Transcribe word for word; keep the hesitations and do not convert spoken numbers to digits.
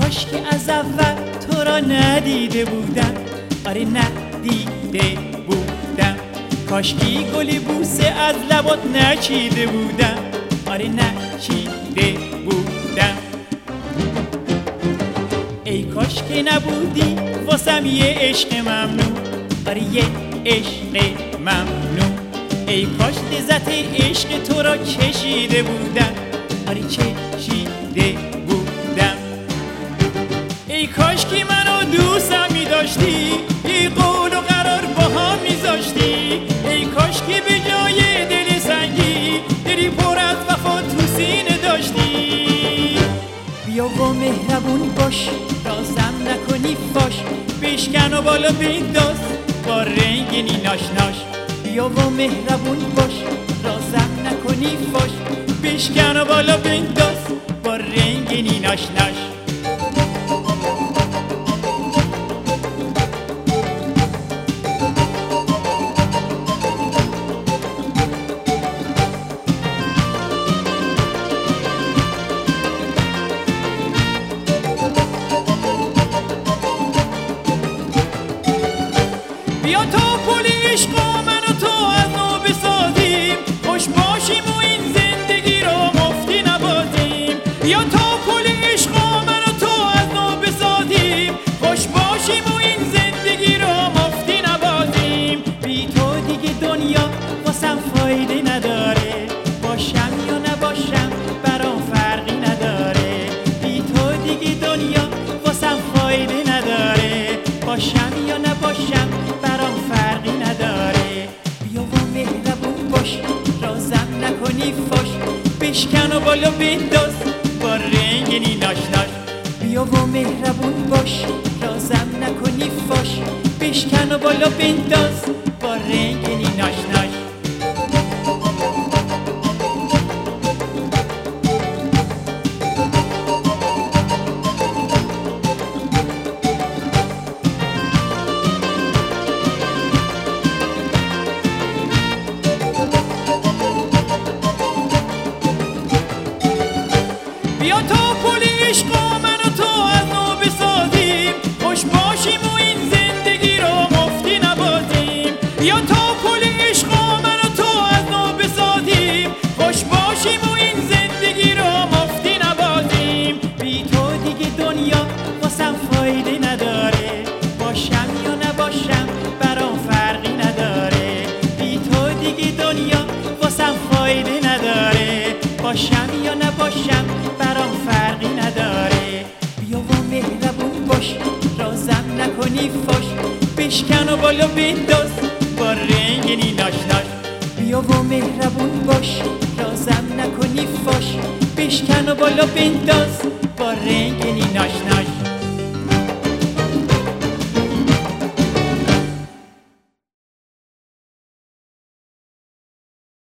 کاش که از اول تو را ندیده بودم، آره ندیده بودم. کاش که گلی بوسه از لبات نچیده بودم، آره نچیده بودم. ای کاش که نبودی واسم یه عشق ممنون، آره یه عشق ممنون. ای کاش لذت عشق تو را چشیده بودم، آره چشیده بودم. ای کاش که منو دوستم می داشتی، یه قول و قرار با هم می زاشتی. ای کاش که به جای دل سنگی دلی پر از وفا تو سینه داشتی. بیا و مهربون باش، رازم نکنی فاش، بشکن و بالا بنداز با رنگینی ناشناش. بیا و مهربون باش، رازم نکنی فاش، بشکن و بالا بنداز با رنگینی ناشناش. بیا تا پل عشق و من و تو از نو بسازیم، خوش باشیم و این زندگی رو مفتی نبازیم. بیا تا پل عشق و من و تو از نو بسازیم، خوش باشیم و این زندگی رو مفتی نبازیم. بی تو دیگه دنیا واسم فایده نداره، باشم یا نباشم برام فرقی نداره. بی تو دیگه دنیا واسم فایده نداره، باشم یا نباشم برام فرقی نداره. بیا و مهربون باش، رازم نکنی فاش، بشکن و بالا بنداز با رنگینی ناشناش. بیا و مهربون باش، رازم نکنی فاش، بشکن و بالا بنداز با رنگینی ناشناش. بیا تا پل عشق و من و تو از نو بسازیم، خوش باشیم و این زندگی رو مفتی نبازیم. بیا تا پل عشق و من و تو از نو بسازیم، خوش باشیم و این زندگی رو مفتی نبازیم. بی تو دیگه دنیا واسم فایده نداره، باشم یا نباشم برام فرقی نداره. بی تو دیگه دنیا واسم فایده نداره، باشم یا نباشم برام فرقی نداره. بیا و مهربون باش، رازم نکنی فاش، بشکن و بالا بنداز با رنگینی ناشناش. بیا و مهربون باش، رازم نکنی فاش، بشکن و بالا بنداز با رنگینی ناشناش.